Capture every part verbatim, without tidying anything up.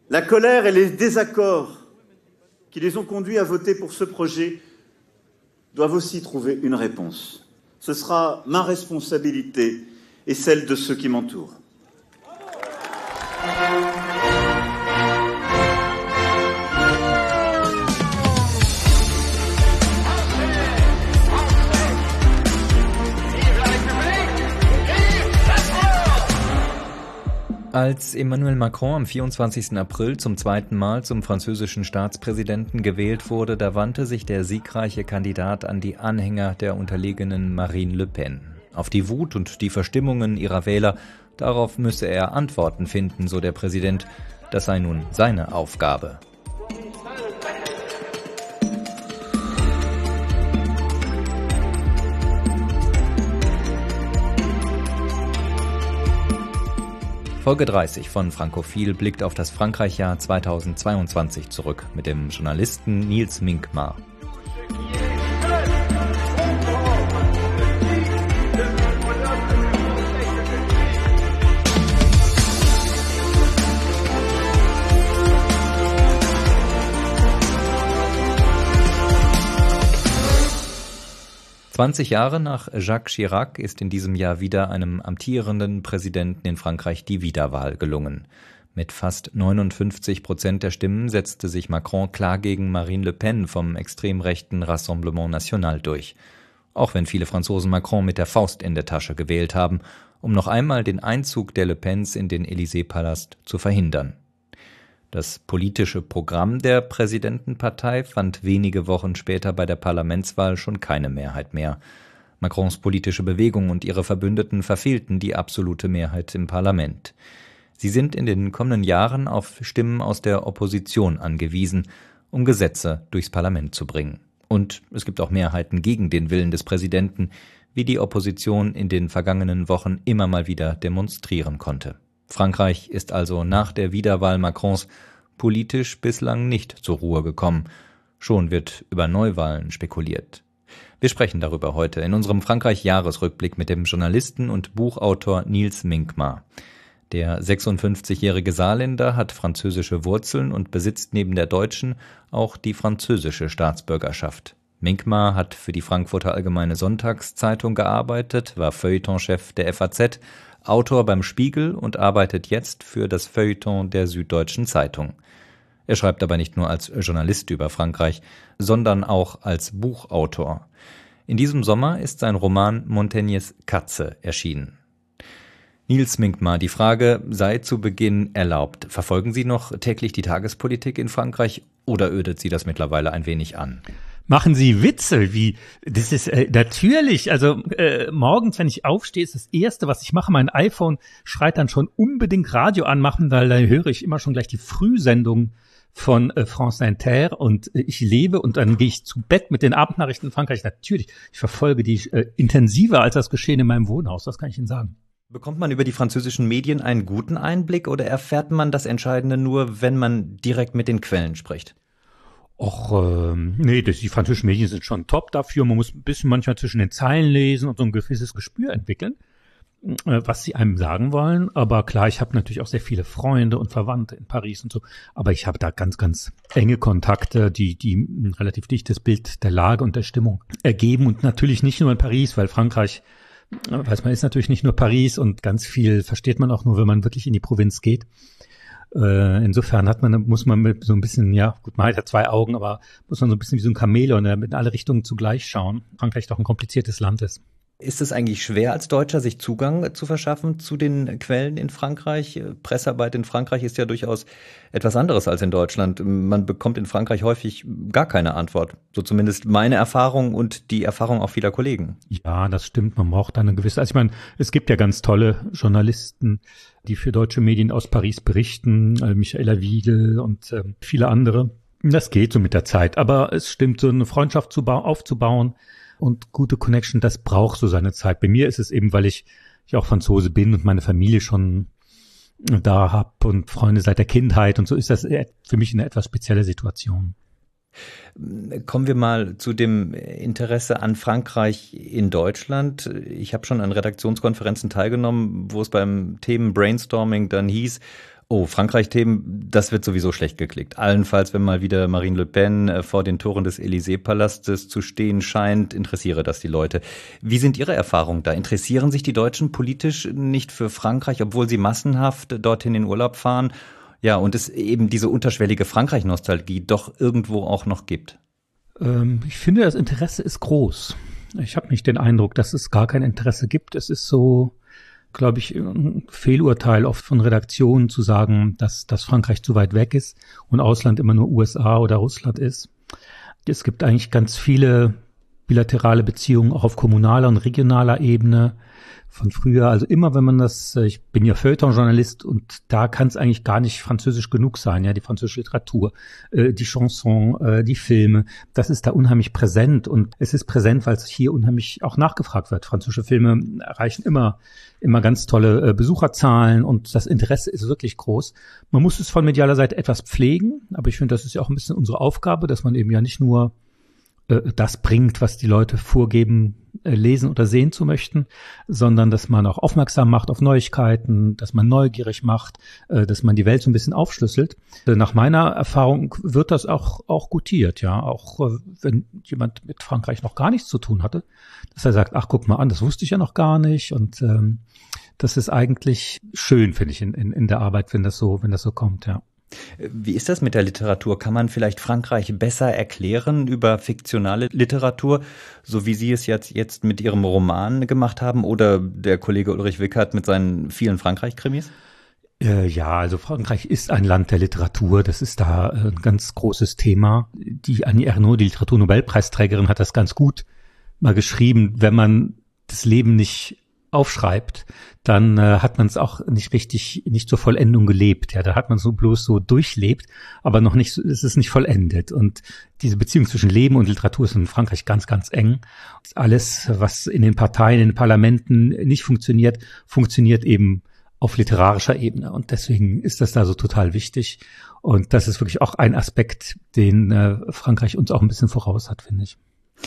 La colère et les désaccords qui les ont conduits à voter pour ce projet doivent aussi trouver une réponse. Ce sera ma responsabilité et celle de ceux qui m'entourent. Als Emmanuel Macron am vierundzwanzigsten April zum zweiten Mal zum französischen Staatspräsidenten gewählt wurde, da wandte sich der siegreiche Kandidat an die Anhänger der unterlegenen Marine Le Pen. Auf die Wut und die Verstimmungen ihrer Wähler, darauf müsse er Antworten finden, so der Präsident. Das sei nun seine Aufgabe. Folge dreißig von Frankophil blickt auf das Frankreich-Jahr zweitausendzweiundzwanzig zurück mit dem Journalisten Nils Minkmar. zwanzig Jahre nach Jacques Chirac ist in diesem Jahr wieder einem amtierenden Präsidenten in Frankreich die Wiederwahl gelungen. Mit fast neunundfünfzig Prozent der Stimmen setzte sich Macron klar gegen Marine Le Pen vom extrem rechten Rassemblement National durch. Auch wenn viele Franzosen Macron mit der Faust in der Tasche gewählt haben, um noch einmal den Einzug der Le Pens in den Élysée-Palast zu verhindern. Das politische Programm der Präsidentenpartei fand wenige Wochen später bei der Parlamentswahl schon keine Mehrheit mehr. Macrons politische Bewegung und ihre Verbündeten verfehlten die absolute Mehrheit im Parlament. Sie sind in den kommenden Jahren auf Stimmen aus der Opposition angewiesen, um Gesetze durchs Parlament zu bringen. Und es gibt auch Mehrheiten gegen den Willen des Präsidenten, wie die Opposition in den vergangenen Wochen immer mal wieder demonstrieren konnte. Frankreich ist also nach der Wiederwahl Macrons politisch bislang nicht zur Ruhe gekommen. Schon wird über Neuwahlen spekuliert. Wir sprechen darüber heute in unserem Frankreich-Jahresrückblick mit dem Journalisten und Buchautor Nils Minkmar. Der sechsundfünfzigjährige Saarländer hat französische Wurzeln und besitzt neben der deutschen auch die französische Staatsbürgerschaft. Minkmar hat für die Frankfurter Allgemeine Sonntagszeitung gearbeitet, war Feuilletonchef der F A Z, Autor beim Spiegel und arbeitet jetzt für das Feuilleton der Süddeutschen Zeitung. Er schreibt aber nicht nur als Journalist über Frankreich, sondern auch als Buchautor. In diesem Sommer ist sein Roman Montaignes Katze erschienen. Nils Minkmar, die Frage sei zu Beginn erlaubt. Verfolgen Sie noch täglich die Tagespolitik in Frankreich oder ödet Sie das mittlerweile ein wenig an? Machen Sie Witze, wie, das ist äh, natürlich, also äh, morgens, wenn ich aufstehe, ist das Erste, was ich mache, mein iPhone schreit dann schon unbedingt Radio anmachen, weil da höre ich immer schon gleich die Frühsendung von äh, France Inter und äh, ich lebe und dann gehe ich zu Bett mit den Abendnachrichten in Frankreich. Natürlich, ich verfolge die äh, intensiver als das Geschehen in meinem Wohnhaus, das kann ich Ihnen sagen. Bekommt man über die französischen Medien einen guten Einblick oder erfährt man das Entscheidende nur, wenn man direkt mit den Quellen spricht? Och, ähm, nee, das, die französischen Medien sind schon top dafür. Man muss ein bisschen manchmal zwischen den Zeilen lesen und so ein gewisses Gespür entwickeln, äh, was sie einem sagen wollen. Aber klar, ich habe natürlich auch sehr viele Freunde und Verwandte in Paris und so. Aber ich habe da ganz, ganz enge Kontakte, die, die ein relativ dichtes Bild der Lage und der Stimmung ergeben. Und natürlich nicht nur in Paris, weil Frankreich, weiß man, ist natürlich nicht nur Paris und ganz viel versteht man auch nur, wenn man wirklich in die Provinz geht. Äh, insofern hat man, muss man mit so ein bisschen, ja, gut, man hat ja zwei Augen, aber muss man so ein bisschen wie so ein Chamäleon in alle Richtungen zugleich schauen. Frankreich doch ein kompliziertes Land ist. Ist es eigentlich schwer als Deutscher, sich Zugang zu verschaffen zu den Quellen in Frankreich? Pressearbeit in Frankreich ist ja durchaus etwas anderes als in Deutschland. Man bekommt in Frankreich häufig gar keine Antwort. So zumindest meine Erfahrung und die Erfahrung auch vieler Kollegen. Ja, das stimmt. Man braucht da eine gewisse, also ich meine, es gibt ja ganz tolle Journalisten, die für deutsche Medien aus Paris berichten, äh, Michaela Wiedel und äh, viele andere. Das geht so mit der Zeit. Aber es stimmt, so eine Freundschaft zu ba- aufzubauen, und gute Connection, das braucht so seine Zeit. Bei mir ist es eben, weil ich, ich auch Franzose bin und meine Familie schon da hab und Freunde seit der Kindheit und so ist das für mich eine etwas spezielle Situation. Kommen wir mal zu dem Interesse an Frankreich in Deutschland. Ich habe schon an Redaktionskonferenzen teilgenommen, wo es beim Themen-Brainstorming dann hieß, Oh, Frankreich-Themen, das wird sowieso schlecht geklickt. Allenfalls, wenn mal wieder Marine Le Pen vor den Toren des Élysée-Palastes zu stehen scheint, interessiere das die Leute. Wie sind Ihre Erfahrungen da? Interessieren sich die Deutschen politisch nicht für Frankreich, obwohl sie massenhaft dorthin in Urlaub fahren? Ja, und es eben diese unterschwellige Frankreich-Nostalgie doch irgendwo auch noch gibt. Ähm, ich finde, das Interesse ist groß. Ich habe nicht den Eindruck, dass es gar kein Interesse gibt. Es ist so, glaube ich, ein Fehlurteil oft von Redaktionen zu sagen, dass, dass Frankreich zu weit weg ist und Ausland immer nur U S A oder Russland ist. Es gibt eigentlich ganz viele bilaterale Beziehungen auch auf kommunaler und regionaler Ebene von früher. Also immer, wenn man das, ich bin ja Feuilleton-Journalist und da kann es eigentlich gar nicht französisch genug sein, ja, die französische Literatur, äh, die Chanson, äh, die Filme, das ist da unheimlich präsent und es ist präsent, weil es hier unheimlich auch nachgefragt wird. Französische Filme erreichen immer, immer ganz tolle äh, Besucherzahlen und das Interesse ist wirklich groß. Man muss es von medialer Seite etwas pflegen, aber ich finde, das ist ja auch ein bisschen unsere Aufgabe, dass man eben ja nicht nur das bringt, was die Leute vorgeben, lesen oder sehen zu möchten, sondern dass man auch aufmerksam macht auf Neuigkeiten, dass man neugierig macht, dass man die Welt so ein bisschen aufschlüsselt. Nach meiner Erfahrung wird das auch auch gutiert, ja, auch wenn jemand mit Frankreich noch gar nichts zu tun hatte, dass er sagt, ach, guck mal an, das wusste ich ja noch gar nicht und ähm, das ist eigentlich schön, finde ich, in, in, in der Arbeit, wenn das so, wenn das so kommt, ja. Wie ist das mit der Literatur? Kann man vielleicht Frankreich besser erklären über fiktionale Literatur, so wie Sie es jetzt, jetzt mit Ihrem Roman gemacht haben oder der Kollege Ulrich Wickert mit seinen vielen Frankreich-Krimis? Äh, ja, also Frankreich ist ein Land der Literatur. Das ist da ein ganz großes Thema. Die Annie Ernaux, die Literaturnobelpreisträgerin, hat das ganz gut mal geschrieben. Wenn man das Leben nicht aufschreibt, dann äh, hat man es auch nicht richtig, nicht zur Vollendung gelebt. Ja, da hat man so bloß so durchlebt, aber noch nicht, es ist nicht vollendet. Und diese Beziehung zwischen Leben und Literatur ist in Frankreich ganz, ganz eng. Alles, was in den Parteien, in den Parlamenten nicht funktioniert, funktioniert eben auf literarischer Ebene. Und deswegen ist das da so total wichtig. Und das ist wirklich auch ein Aspekt, den äh, Frankreich uns auch ein bisschen voraus hat, finde ich.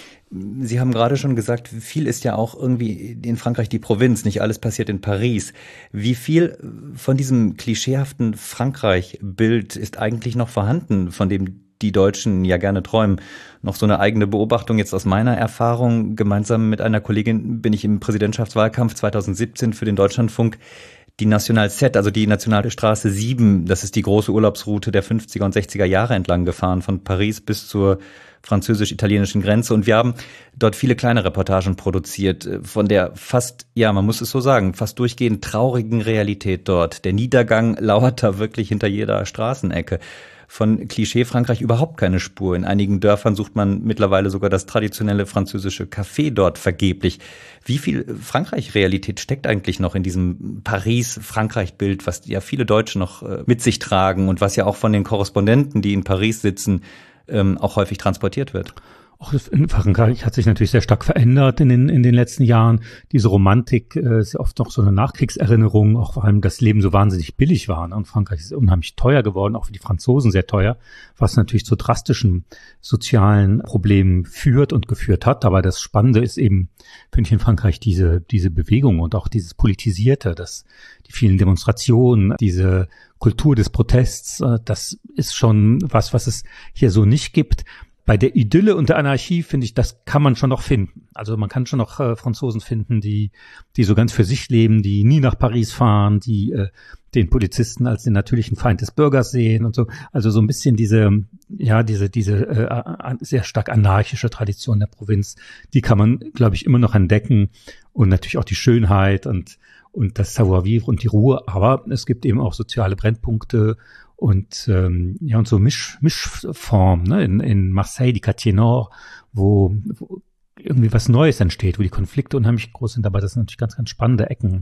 Sie haben gerade schon gesagt, viel ist ja auch irgendwie in Frankreich die Provinz, nicht alles passiert in Paris. Wie viel von diesem klischeehaften Frankreich-Bild ist eigentlich noch vorhanden, von dem die Deutschen ja gerne träumen? Noch so eine eigene Beobachtung jetzt aus meiner Erfahrung. Gemeinsam mit einer Kollegin bin ich im Präsidentschaftswahlkampf zweitausendsiebzehn für den Deutschlandfunk die National sept, also die Nationale Straße sieben, das ist die große Urlaubsroute der fünfziger und sechziger Jahre entlang gefahren, von Paris bis zur französisch-italienischen Grenze. Und wir haben dort viele kleine Reportagen produziert, von der fast, ja, man muss es so sagen, fast durchgehend traurigen Realität dort. Der Niedergang lauert da wirklich hinter jeder Straßenecke. Von Klischee Frankreich überhaupt keine Spur. In einigen Dörfern sucht man mittlerweile sogar das traditionelle französische Café dort vergeblich. Wie viel Frankreich-Realität steckt eigentlich noch in diesem Paris-Frankreich-Bild, was ja viele Deutsche noch mit sich tragen und was ja auch von den Korrespondenten, die in Paris sitzen, auch häufig transportiert wird? Auch in Frankreich hat sich natürlich sehr stark verändert in den, in den letzten Jahren. Diese Romantik äh, ist ja oft noch so eine Nachkriegserinnerung, auch vor allem das Leben so wahnsinnig billig war. Und Frankreich ist unheimlich teuer geworden, auch für die Franzosen sehr teuer, was natürlich zu drastischen sozialen Problemen führt und geführt hat. Aber das Spannende ist eben, finde ich, in Frankreich diese, diese Bewegung und auch dieses Politisierte, das, die vielen Demonstrationen, diese Kultur des Protests, das ist schon was, was es hier so nicht gibt. Bei der Idylle und der Anarchie, finde ich, das kann man schon noch finden. Also man kann schon noch äh, Franzosen finden, die die so ganz für sich leben, die nie nach Paris fahren, die äh, den Polizisten als den natürlichen Feind des Bürgers sehen und so. Also so ein bisschen diese, ja, diese diese äh, sehr stark anarchische Tradition der Provinz, die kann man, glaube ich, immer noch entdecken. Und natürlich auch die Schönheit und und das Savoir-vivre und die Ruhe. Aber es gibt eben auch soziale Brennpunkte und ähm, ja und so Misch, Mischform, ne? In, in Marseille, die Quartier Nord, wo, wo irgendwie was Neues entsteht, wo die Konflikte unheimlich groß sind, aber das sind natürlich ganz, ganz spannende Ecken.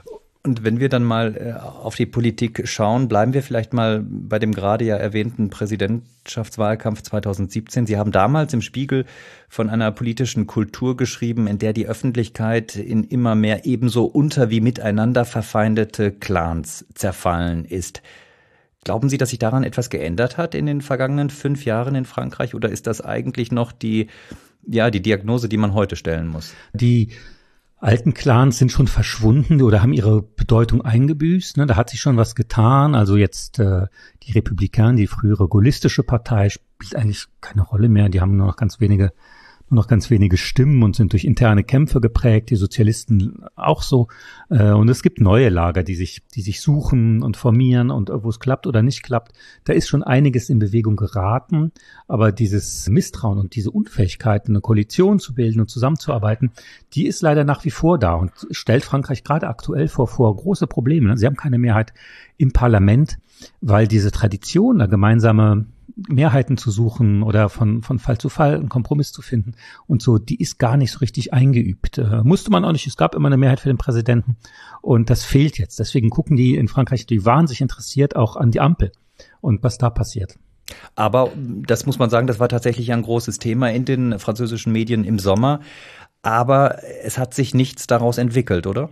Und wenn wir dann mal äh, auf die Politik schauen, bleiben wir vielleicht mal bei dem gerade ja erwähnten Präsidentschaftswahlkampf zweitausendsiebzehn. Sie haben damals im Spiegel von einer politischen Kultur geschrieben, in der die Öffentlichkeit in immer mehr ebenso unter- wie miteinander verfeindete Clans zerfallen ist. Glauben Sie, dass sich daran etwas geändert hat in den vergangenen fünf Jahren in Frankreich? Oder ist das eigentlich noch die, ja, die Diagnose, die man heute stellen muss? Die alten Clans sind schon verschwunden oder haben ihre Bedeutung eingebüßt. Ne? Da hat sich schon was getan. Also jetzt äh, die Republikaner, die frühere gaullistische Partei, spielt eigentlich keine Rolle mehr. Die haben nur noch ganz wenige nur noch ganz wenige Stimmen und sind durch interne Kämpfe geprägt, die Sozialisten auch so. Und es gibt neue Lager, die sich, die sich suchen und formieren und wo es klappt oder nicht klappt. Da ist schon einiges in Bewegung geraten, aber dieses Misstrauen und diese Unfähigkeit, eine Koalition zu bilden und zusammenzuarbeiten, die ist leider nach wie vor da und stellt Frankreich gerade aktuell vor, vor große Probleme. Sie haben keine Mehrheit im Parlament, weil diese Tradition, da gemeinsame Mehrheiten zu suchen oder von von Fall zu Fall einen Kompromiss zu finden und so, die ist gar nicht so richtig eingeübt. Äh, musste man auch nicht, es gab immer eine Mehrheit für den Präsidenten und das fehlt jetzt. Deswegen gucken die in Frankreich, die wahnsinnig interessiert auch an die Ampel und was da passiert. Aber das muss man sagen, das war tatsächlich ein großes Thema in den französischen Medien im Sommer. Aber es hat sich nichts daraus entwickelt, oder?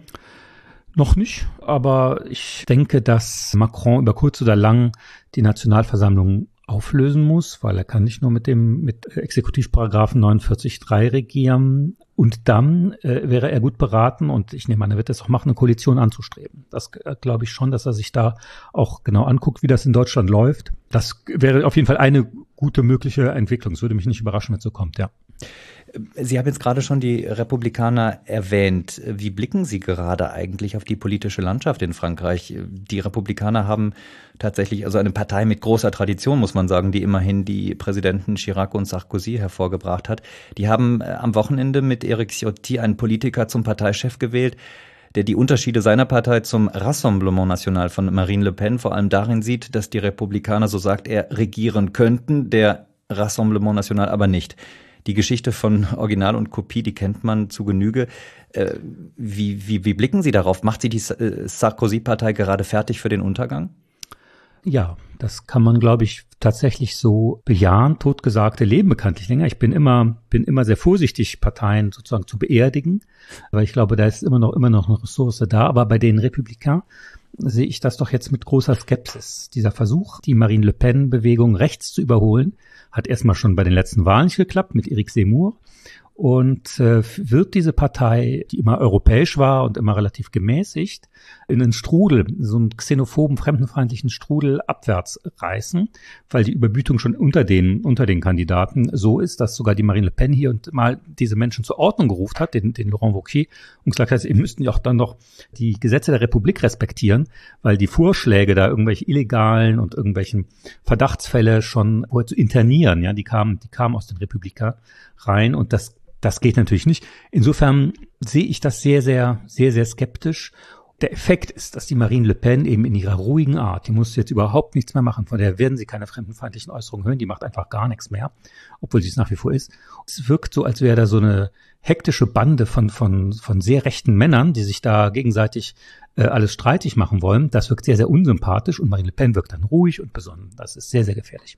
Noch nicht, aber ich denke, dass Macron über kurz oder lang die Nationalversammlung auflösen muss, weil er kann nicht nur mit dem mit Exekutivparagraphen neunundvierzig Absatz drei regieren und dann äh, wäre er gut beraten und ich nehme an, er wird das auch machen, eine Koalition anzustreben. Das äh, glaube ich schon, dass er sich da auch genau anguckt, wie das in Deutschland läuft. Das wäre auf jeden Fall eine gute mögliche Entwicklung. Es würde mich nicht überraschen, wenn es so kommt, ja. Sie haben jetzt gerade schon die Republikaner erwähnt. Wie blicken Sie gerade eigentlich auf die politische Landschaft in Frankreich? Die Republikaner haben tatsächlich also eine Partei mit großer Tradition, muss man sagen, die immerhin die Präsidenten Chirac und Sarkozy hervorgebracht hat. Die haben am Wochenende mit Éric Ciotti einen Politiker zum Parteichef gewählt, der die Unterschiede seiner Partei zum Rassemblement National von Marine Le Pen vor allem darin sieht, dass die Republikaner, so sagt er, regieren könnten, der Rassemblement National aber nicht. Die Geschichte von Original und Kopie, die kennt man zu Genüge. Äh, wie, wie, wie blicken Sie darauf? Macht Sie die Sarkozy-Partei gerade fertig für den Untergang? Ja, das kann man, glaube ich, tatsächlich so bejahen. Totgesagte leben bekanntlich länger. Ich bin immer, bin immer sehr vorsichtig, Parteien sozusagen zu beerdigen, weil ich glaube, da ist immer noch, immer noch eine Ressource da. Aber bei den Republikanern sehe ich das doch jetzt mit großer Skepsis. Dieser Versuch, die Marine Le Pen-Bewegung rechts zu überholen, hat erstmal schon bei den letzten Wahlen nicht geklappt mit Éric Zemmour. Und äh, wird diese Partei, die immer europäisch war und immer relativ gemäßigt, in einen Strudel, so einen xenophoben, fremdenfeindlichen Strudel abwärts reißen, weil die Überbietung schon unter den unter den Kandidaten so ist, dass sogar die Marine Le Pen hier und mal diese Menschen zur Ordnung gerufen hat, den, den Laurent Wauquiez, und gesagt hat, ihr müssten ja auch dann noch die Gesetze der Republik respektieren, weil die Vorschläge da irgendwelche illegalen und irgendwelchen Verdachtsfälle schon zu internieren, ja, die kamen, die kamen aus den Republikanern rein und das Das geht natürlich nicht. Insofern sehe ich das sehr, sehr, sehr, sehr skeptisch. Der Effekt ist, dass die Marine Le Pen eben in ihrer ruhigen Art, die muss jetzt überhaupt nichts mehr machen, von der werden sie keine fremdenfeindlichen Äußerungen hören, die macht einfach gar nichts mehr, obwohl sie es nach wie vor ist. Es wirkt so, als wäre da so eine hektische Bande von, von, von sehr rechten Männern, die sich da gegenseitig äh, alles streitig machen wollen. Das wirkt sehr, sehr unsympathisch und Marine Le Pen wirkt dann ruhig und besonnen. Das ist sehr, sehr gefährlich.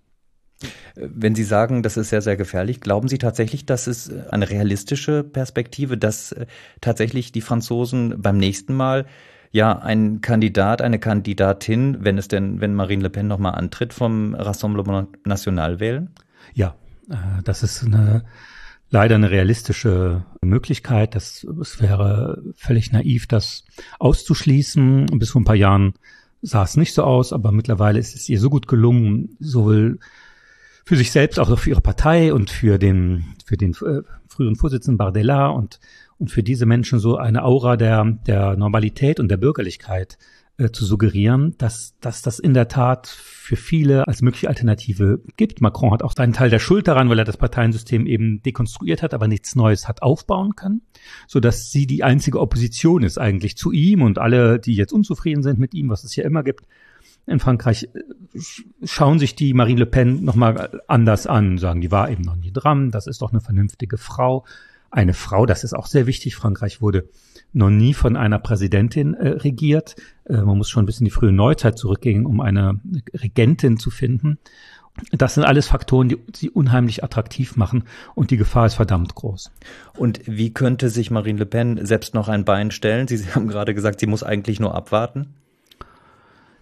Wenn Sie sagen, das ist sehr, sehr gefährlich, glauben Sie tatsächlich, dass es eine realistische Perspektive, dass tatsächlich die Franzosen beim nächsten Mal ja einen Kandidat, eine Kandidatin, wenn es denn, wenn Marine Le Pen nochmal antritt, vom Rassemblement National wählen? Ja, das ist eine, leider eine realistische Möglichkeit. Das, es wäre völlig naiv, das auszuschließen. Bis vor ein paar Jahren sah es nicht so aus, aber mittlerweile ist es ihr so gut gelungen, sowohl für sich selbst, auch für ihre Partei und für den für den äh, früheren Vorsitzenden Bardella und und für diese Menschen so eine Aura der der Normalität und der Bürgerlichkeit äh, zu suggerieren, dass dass das in der Tat für viele als mögliche Alternative gibt. Macron hat auch seinen Teil der Schuld daran, weil er das Parteiensystem eben dekonstruiert hat, aber nichts Neues hat aufbauen können, so dass sie die einzige Opposition ist eigentlich zu ihm und alle, die jetzt unzufrieden sind mit ihm, was es ja immer gibt in Frankreich, schauen sich die Marine Le Pen nochmal anders an, sagen, die war eben noch nie dran, das ist doch eine vernünftige Frau. Eine Frau, das ist auch sehr wichtig, Frankreich wurde noch nie von einer Präsidentin äh, regiert. Äh, man muss schon ein bisschen in die frühe Neuzeit zurückgehen, um eine Regentin zu finden. Das sind alles Faktoren, die sie unheimlich attraktiv machen und die Gefahr ist verdammt groß. Und wie könnte sich Marine Le Pen selbst noch ein Bein stellen? Sie haben gerade gesagt, sie muss eigentlich nur abwarten.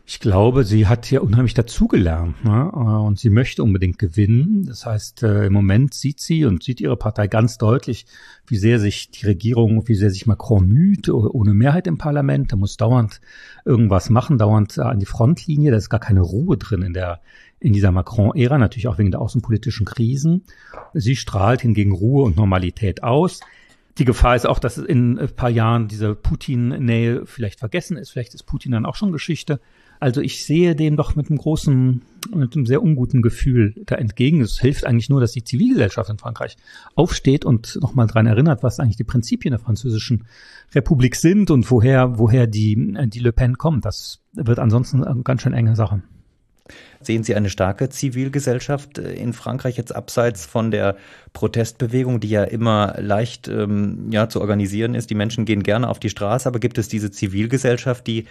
Ich glaube, sie hat ja unheimlich dazugelernt, ne? Und sie möchte unbedingt gewinnen. Das heißt, im Moment sieht sie und sieht ihre Partei ganz deutlich, wie sehr sich die Regierung, wie sehr sich Macron müht, ohne Mehrheit im Parlament. Da muss dauernd irgendwas machen, dauernd an die Frontlinie. Da ist gar keine Ruhe drin in der in dieser Macron-Ära, natürlich auch wegen der außenpolitischen Krisen. Sie strahlt hingegen Ruhe und Normalität aus. Die Gefahr ist auch, dass in ein paar Jahren diese Putin-Nähe vielleicht vergessen ist. Vielleicht ist Putin dann auch schon Geschichte. Also ich sehe dem doch mit einem großen, mit einem sehr unguten Gefühl da entgegen. Es hilft eigentlich nur, dass die Zivilgesellschaft in Frankreich aufsteht und nochmal dran erinnert, was eigentlich die Prinzipien der Französischen Republik sind und woher, woher die, die Le Pen kommt. Das wird ansonsten eine ganz schön enge Sache. Sehen Sie eine starke Zivilgesellschaft in Frankreich jetzt abseits von der Protestbewegung, die ja immer leicht ähm, ja, zu organisieren ist? Die Menschen gehen gerne auf die Straße, aber gibt es diese Zivilgesellschaft, die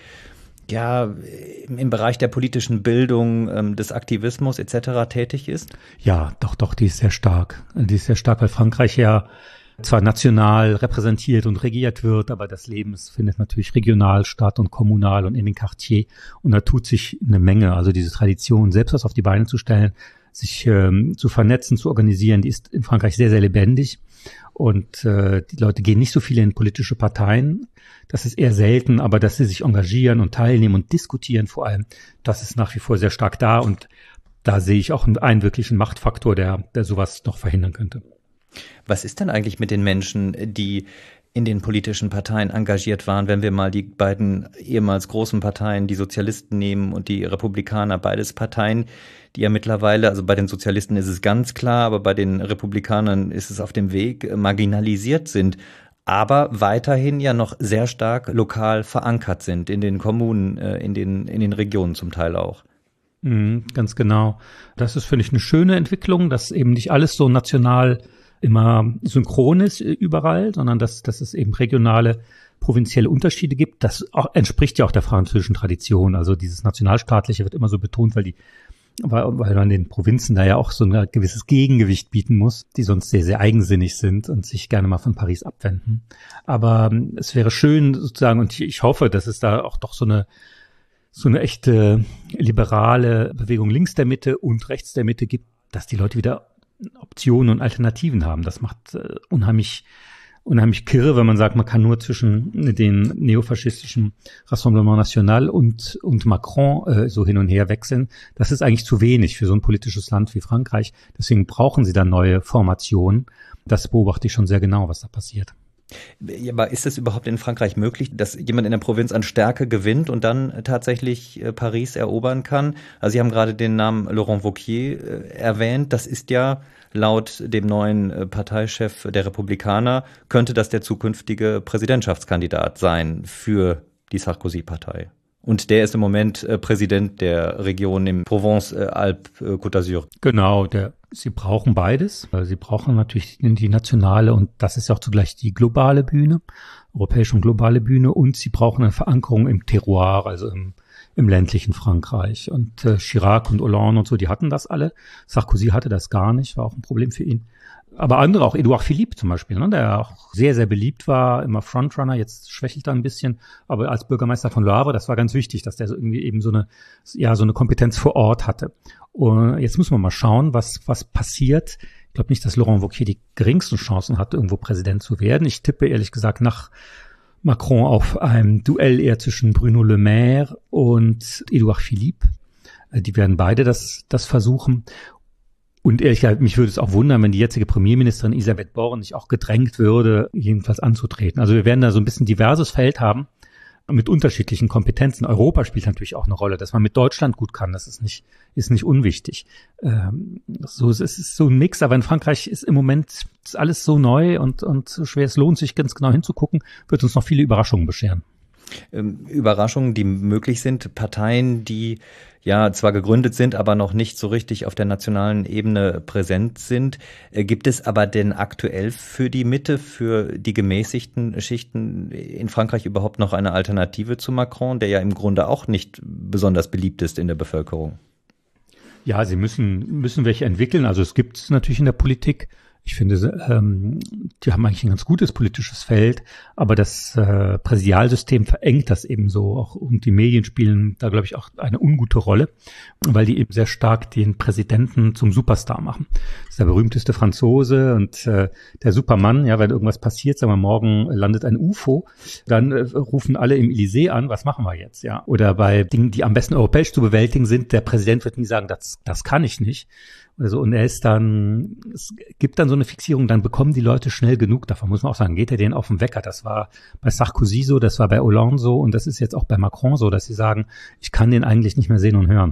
ja im Bereich der politischen Bildung, ähm, des Aktivismus et cetera tätig ist? Ja, doch, doch, die ist sehr stark. Die ist sehr stark, weil Frankreich ja zwar national repräsentiert und regiert wird, aber das Leben es findet natürlich regional statt und kommunal und in den Quartiers. Und da tut sich eine Menge. Also diese Tradition, selbst was auf die Beine zu stellen, sich ähm, zu vernetzen, zu organisieren, die ist in Frankreich sehr, sehr lebendig. Und äh, die Leute gehen nicht so viel in politische Parteien. Das ist eher selten, aber dass sie sich engagieren und teilnehmen und diskutieren vor allem, das ist nach wie vor sehr stark da. Und da sehe ich auch einen wirklichen Machtfaktor, der, der sowas noch verhindern könnte. Was ist denn eigentlich mit den Menschen, die in den politischen Parteien engagiert waren, wenn wir mal die beiden ehemals großen Parteien, die Sozialisten nehmen und die Republikaner, beides Parteien, die ja mittlerweile, also bei den Sozialisten ist es ganz klar, aber bei den Republikanern ist es auf dem Weg, marginalisiert sind, aber weiterhin ja noch sehr stark lokal verankert sind, in den Kommunen, in den, in den Regionen zum Teil auch. Mhm, ganz genau. Das ist, finde ich, eine schöne Entwicklung, dass eben nicht alles so national immer synchron ist überall, sondern dass, dass es eben regionale, provinzielle Unterschiede gibt. Das auch, entspricht ja auch der französischen Tradition. Also dieses Nationalstaatliche wird immer so betont, weil die, weil, weil man den Provinzen da ja auch so ein gewisses Gegengewicht bieten muss, die sonst sehr, sehr eigensinnig sind und sich gerne mal von Paris abwenden. Aber es wäre schön sozusagen, und ich hoffe, dass es da auch doch so eine so eine echte liberale Bewegung links der Mitte und rechts der Mitte gibt, dass die Leute wieder Optionen und Alternativen haben. Das macht äh, unheimlich, unheimlich kirre, wenn man sagt, man kann nur zwischen den neofaschistischen Rassemblement National und, und Macron äh, so hin und her wechseln. Das ist eigentlich zu wenig für so ein politisches Land wie Frankreich. Deswegen brauchen sie dann neue Formationen. Das beobachte ich schon sehr genau, was da passiert. Ja, aber ist es überhaupt in Frankreich möglich, dass jemand in der Provinz an Stärke gewinnt und dann tatsächlich Paris erobern kann? Also Sie haben gerade den Namen Laurent Wauquiez äh, erwähnt. Das ist ja laut dem neuen äh, Parteichef der Republikaner, könnte das der zukünftige Präsidentschaftskandidat sein für die Sarkozy-Partei. Und der ist im Moment äh, Präsident der Region im Provence-Alpes-Côte d'Azur. Genau, der, sie brauchen beides. Sie brauchen natürlich die nationale und das ist ja auch zugleich die globale Bühne, europäische und globale Bühne. Und sie brauchen eine Verankerung im Terroir, also im, im ländlichen Frankreich. Und äh, Chirac und Hollande und so, die hatten das alle. Sarkozy hatte das gar nicht, war auch ein Problem für ihn. Aber andere, auch Edouard Philippe zum Beispiel, ne, der auch sehr, sehr beliebt war, immer Frontrunner, jetzt schwächelt er ein bisschen, aber als Bürgermeister von Le Havre, das war ganz wichtig, dass der so irgendwie eben so eine, ja, so eine Kompetenz vor Ort hatte. Und jetzt müssen wir mal schauen, was, was passiert. Ich glaube nicht, dass Laurent Wauquiez die geringsten Chancen hat, irgendwo Präsident zu werden. Ich tippe ehrlich gesagt nach Macron auf ein Duell eher zwischen Bruno Le Maire und Edouard Philippe. Die werden beide das, das versuchen. Und ehrlich gesagt, mich würde es auch wundern, wenn die jetzige Premierministerin Elisabeth Borne nicht auch gedrängt würde, jedenfalls anzutreten. Also wir werden da so ein bisschen diverses Feld haben mit unterschiedlichen Kompetenzen. Europa spielt natürlich auch eine Rolle, dass man mit Deutschland gut kann. Das ist nicht, ist nicht unwichtig. Ähm, so, es ist so ein Mix, aber in Frankreich ist im Moment ist alles so neu und, und so schwer. Es lohnt sich ganz genau hinzugucken, wird uns noch viele Überraschungen bescheren. Ähm, Überraschungen, die möglich sind, Parteien, die ja zwar gegründet sind, aber noch nicht so richtig auf der nationalen Ebene präsent sind. Äh, gibt es aber denn aktuell für die Mitte, für die gemäßigten Schichten in Frankreich überhaupt noch eine Alternative zu Macron, der ja im Grunde auch nicht besonders beliebt ist in der Bevölkerung? Ja, sie müssen, müssen welche entwickeln. Also es gibt es natürlich in der Politik. Ich finde, ähm, die haben eigentlich ein ganz gutes politisches Feld, aber das äh, Präsidialsystem verengt das eben so auch, und die Medien spielen da, glaube ich, auch eine ungute Rolle, weil die eben sehr stark den Präsidenten zum Superstar machen. Das ist der berühmteste Franzose und äh, der Supermann, ja, wenn irgendwas passiert, sagen wir, morgen landet ein U F O, dann äh, rufen alle im Élysée an, was machen wir jetzt, ja? Oder bei Dingen, die am besten europäisch zu bewältigen sind, der Präsident wird nie sagen, das, das kann ich nicht. Also, und er ist dann, es gibt dann so eine Fixierung, dann bekommen die Leute schnell genug davon, muss man auch sagen, geht er denen auf den Wecker. Das war bei Sarkozy so, das war bei Hollande so und das ist jetzt auch bei Macron so, dass sie sagen, ich kann den eigentlich nicht mehr sehen und hören.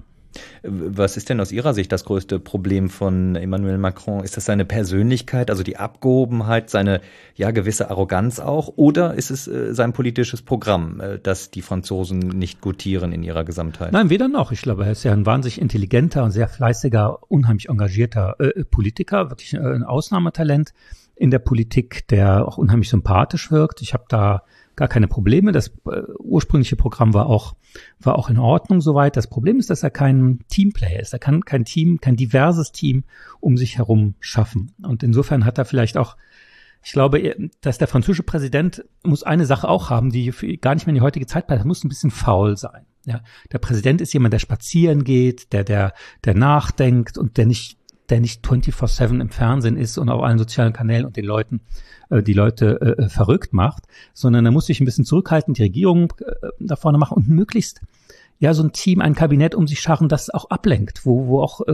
Was ist denn aus Ihrer Sicht das größte Problem von Emmanuel Macron? Ist das seine Persönlichkeit, also die Abgehobenheit, seine ja gewisse Arroganz auch? Oder ist es äh, sein politisches Programm, äh, das die Franzosen nicht gutieren in ihrer Gesamtheit? Nein, weder noch. Ich glaube, er ist ja ein wahnsinnig intelligenter und sehr fleißiger, unheimlich engagierter äh, Politiker, wirklich äh, ein Ausnahmetalent in der Politik, der auch unheimlich sympathisch wirkt. Ich habe da gar keine Probleme. Das äh, ursprüngliche Programm war auch war auch in Ordnung soweit. Das Problem ist, dass er kein Teamplayer ist. Er kann kein Team, kein diverses Team um sich herum schaffen. Und insofern hat er vielleicht auch, ich glaube, dass der französische Präsident muss eine Sache auch haben, die für gar nicht mehr in die heutige Zeit passt. Er muss ein bisschen faul sein. Ja, der Präsident ist jemand, der spazieren geht, der der der nachdenkt und der nicht der nicht vierundzwanzig sieben im Fernsehen ist und auf allen sozialen Kanälen und den Leuten, äh, die Leute äh, verrückt macht, sondern er muss sich ein bisschen zurückhalten, die Regierung äh, da vorne machen und möglichst ja so ein Team, ein Kabinett um sich scharren, das auch ablenkt, wo wo auch äh,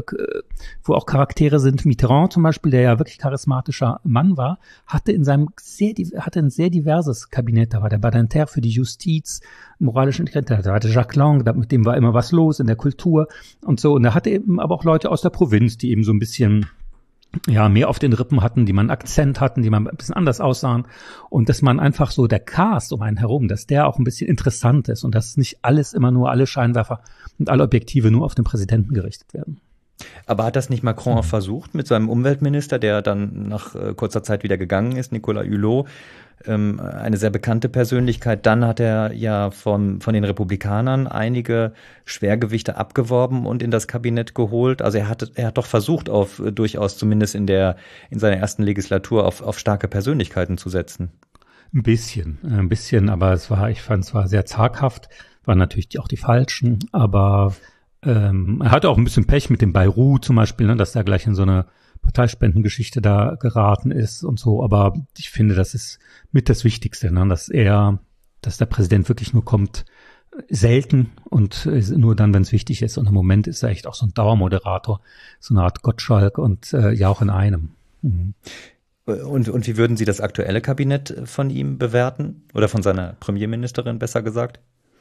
wo auch Charaktere sind. Mitterrand zum Beispiel, der ja wirklich charismatischer Mann war, hatte in seinem sehr hatte ein sehr diverses Kabinett. Da war der Badinter für die Justiz, moralische Integrität, da war der Jacques Lang, mit dem war immer was los in der Kultur und so. Und er hatte eben aber auch Leute aus der Provinz, die eben so ein bisschen ja, mehr auf den Rippen hatten, die man Akzent hatten, die man ein bisschen anders aussahen und dass man einfach so der Cast um einen herum, dass der auch ein bisschen interessant ist und dass nicht alles immer nur, alle Scheinwerfer und alle Objektive nur auf den Präsidenten gerichtet werden. Aber hat das nicht Macron auch versucht mit seinem Umweltminister, der dann nach äh, kurzer Zeit wieder gegangen ist, Nicolas Hulot, ähm, eine sehr bekannte Persönlichkeit. Dann hat er ja von, von den Republikanern einige Schwergewichte abgeworben und in das Kabinett geholt. Also er hat, er hat doch versucht, auf äh, durchaus zumindest in der in seiner ersten Legislatur auf, auf starke Persönlichkeiten zu setzen. Ein bisschen, ein bisschen, aber es war, ich fand es war sehr zaghaft, waren natürlich die, auch die falschen, aber Ähm, er hatte auch ein bisschen Pech mit dem Bayrou zum Beispiel, ne, dass er gleich in so eine Parteispendengeschichte da geraten ist und so. Aber ich finde, das ist mit das Wichtigste, ne, dass er, dass der Präsident wirklich nur kommt, selten und nur dann, wenn es wichtig ist. Und im Moment ist er echt auch so ein Dauermoderator, so eine Art Gottschalk und äh, ja auch in einem. Mhm. Und, und wie würden Sie das aktuelle Kabinett von ihm bewerten? Oder von seiner Premierministerin, besser gesagt?